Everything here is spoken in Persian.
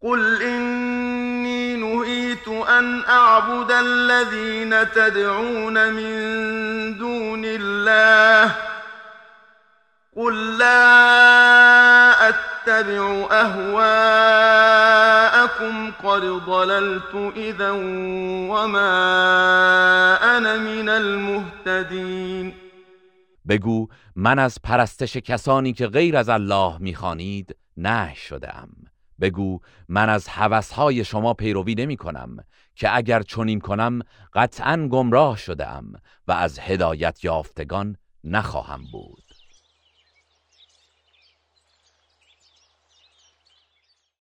قل إني نهيت أن أعبد الذين تدعون من دون الله قل لا أتبع أهواءكم قد ضللت إذا وما أنا من المهتدين. بگو من از پرستش کسانی که غیر از الله می‌خوانید نهی شده‌ام. بگو من از هوس‌های شما پیروی نمی‌کنم که اگر چنین کنم قطعاً گمراه شده‌ام و از هدایت یافتگان نخواهم بود.